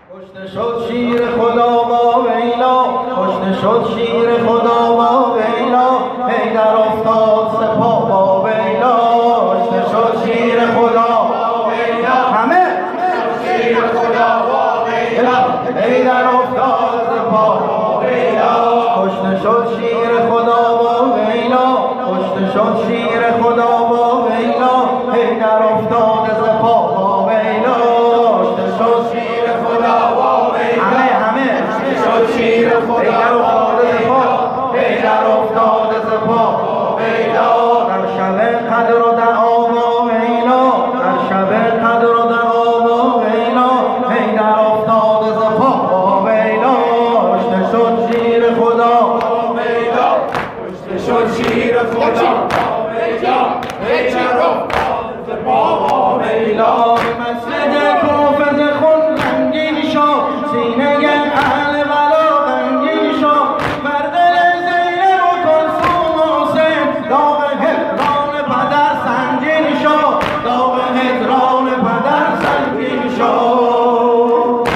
کشته شد شیر خدا با ویلا، کشته شد شیر خدا با ویلا، حیدر افتاد سپاه با ویلا. کشته شد شیر خدا با ویلا، همه شیر خدا با ویلا، حیدر افتاد سپاه با ویلا. کشته شد شیر خدا با ویلا، کشته شد شیر خدا با ویلا، حیدر افتاد سپاه با ویلا. کشته شد شیر خدا با ویلا، همه شد شیر خدا با ویلا، حیدر افتاد سپاه با ویلا. در شب قدر و دعا با ویلا، در شب قدر و دعا با ویلا، حیدر افتاد سپاه با ویلا. کشته شد شیر خدا با ویلا، کشته شد شیر خدا با ویلا، حیدر افتاد سپاه با ویلا. مسجد کوفه ز خون رنگین شد، سینه اهل بلا غمگین شد، بر دل زینب و کلثوم و حسین داغ هجران پدر سنگین شد، داغ هجران پدر سنگین شد.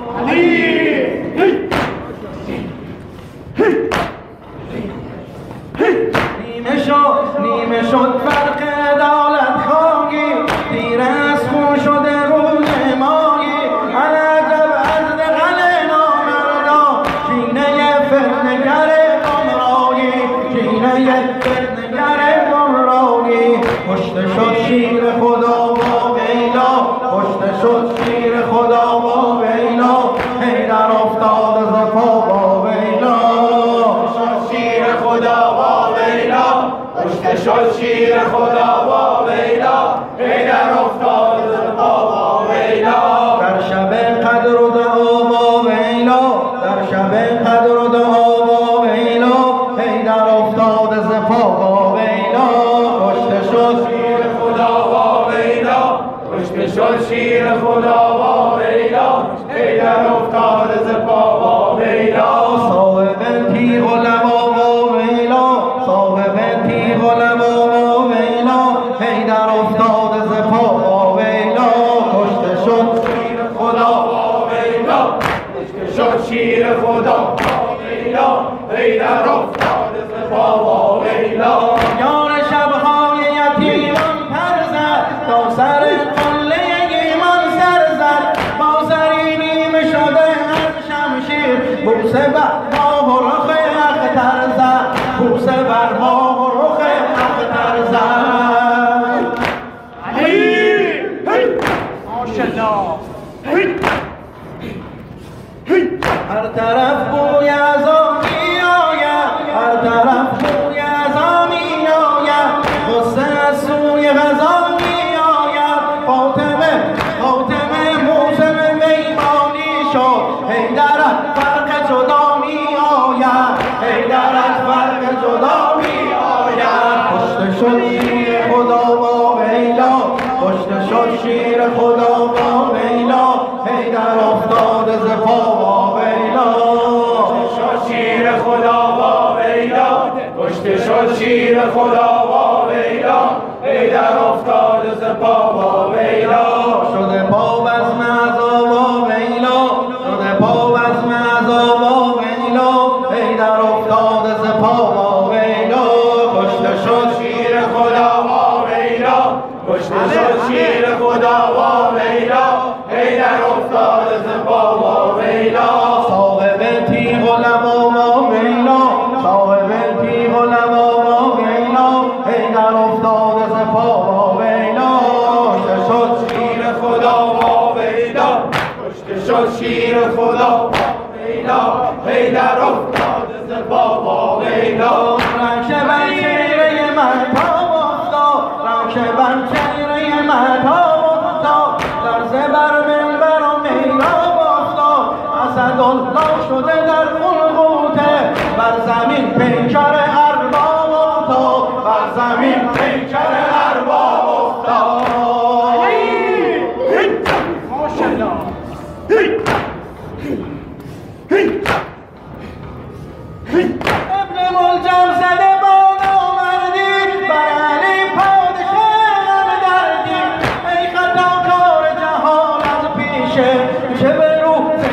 نیمه شد فرق عدالت خواهی، تیره از خون شده روز ماهی. عجب از دغل نامردان، کینه فتنه‌گر گمراهی، کینه فتنه‌گر گمراهی. کشته شد شیر خدا با ویلا، کشته شد شیر خدا با ویلا، حیدر افتاد سپاه با ویلا. شیر خدا با ویلا، کشته شد شیر خدا با ویلا، حیدر افتاد سپاه با ویلا. در شب قدر و دعا با ویلا، در شب قدر و دعا با ویلا، حیدر افتاد سپاه با ویلا. کشته شد شیر خدا با ویلا، کشته شد شیر خدا با ویلا، حیدر افتاد سپاه با ویلا. صاحب تیغ و لوا با ویلا، صاحب تیغ و لوا با ویلا، حیدر افتاد سپاه با ویلا. کشته شد شیر خدا با ویلا، کشته شد شیر خدا با ویلا، حیدر افتاد سپاه با ویلا. یار شب‌های یتیمان پر زد، تا سر قله ایمان سر زد، با سری نیمه شده از شمشیر، بوسه بر ماه و رخ اختر زد، بوسه بر ماه و رخ اختر زد. ماشاءالله. هر طرف بوی از آمی آید، هر طرف بوی از آمی آید، غصه از سوی غذا می آید. فاطمه موسم میمانی شد، حیدر از فرق جدا می آید، حیدر از فرق جدا می آید. کشته شد شیر خدا با ویلا، کشته شد شیر خدا با ویلا، حیدر افتاد سپاه با ویلا. شیر خدا با ویلا، کشته شد شیر خدا با ویلا، حیدر افتاد سپاه با ویلا. شده پا بزم عزا با ویلا، شده پا بزم عزا با ویلا، حیدر افتاد سپاه با ویلا. کشته شد شیر خدا با ویلا، کشته شد شیر خدا با ویلا، حیدر افتاد سپاه با ویلا. صاحب تیغ و لوا با ویلا، صاحب تیغ و لوا با ویلا، حیدر افتاد سپاه با ویلا. کشته شد شیر خدا با ویلا، کشته شد شیر خدا با ویلا، حیدر افتاد سپاه با ویلا. رنگ بر چهره مهتاب افتاد، رنگ بر چهره مهتاب افتاد، لرزه بر منبر و محراب افتاد. اسدالله شده در غلغوته، بر زمین پیکر ارباب افتاد، بر زمین پیکر ارباب افتاد. ماشاءالله. ابن ملجم زده با نامردی، بر علی پادشاه دردی. ای خطا کار جهان از پیشه، چه به روز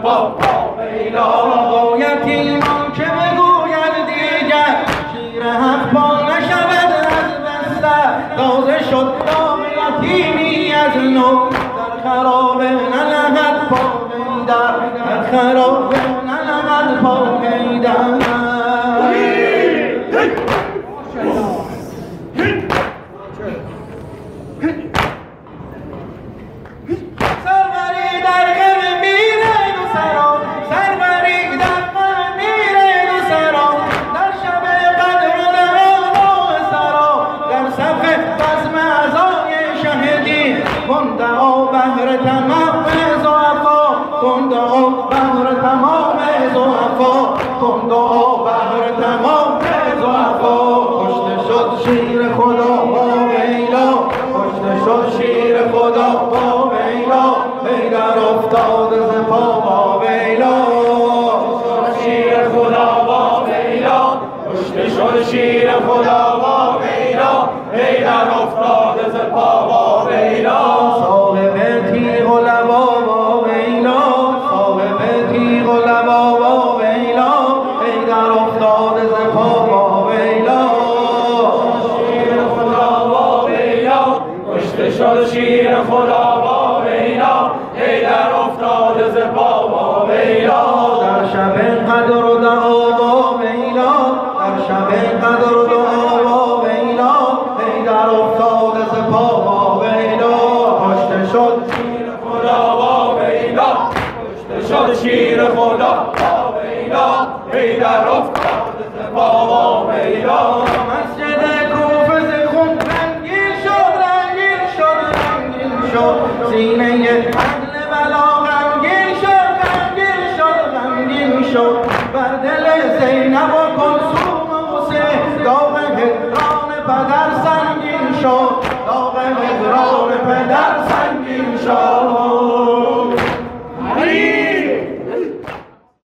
با ویلا باید ایمان که بگوید دیگر شیر حق با نشود از بسته تازه شد داغ یتیمی از نو در خرابه نلغد پا میدر در خرابه نلغد پا میدر مندعا بهر تمام ضعفا مندعا بهر تمام ضعفا مندعا بهر تمام ضعفا کشته شد شیر خدا با ویلا کشته شد شیر خدا با ویلا حیدر افتاد ز پا با ویلا شیر خدا با ویلا کشته شد شیر خدا با ویلا حیدر افتاد ز پا با ویلا صاحب تیغ و لوا با ویلا صاحب تیغ و لوا با ویلا حیدر افتاد ز پا با ویلا شیر خدا با ویلا کشته شد شیر خدا با ویلا حیدر افتاد ز پا با ویلا در شب قدر و دعا با ویلا در شب قدر و دعا با ویلا حیدر افتاد ز پا با ویلا کشته شد شیر خدا با ویلا کشته شد شیر خدا با ویلا حیدر افتاد ز پا با ویلا مسجد کوفه ز خون رنگین شد رنگین شد رنگین شد سینه عدل بلا غمگین شد غمگین شد غمگین شد بر دل زینب و کلثوم و حسین داغ هجران پدر سنگین شد داغ هجران پدر سنگین شد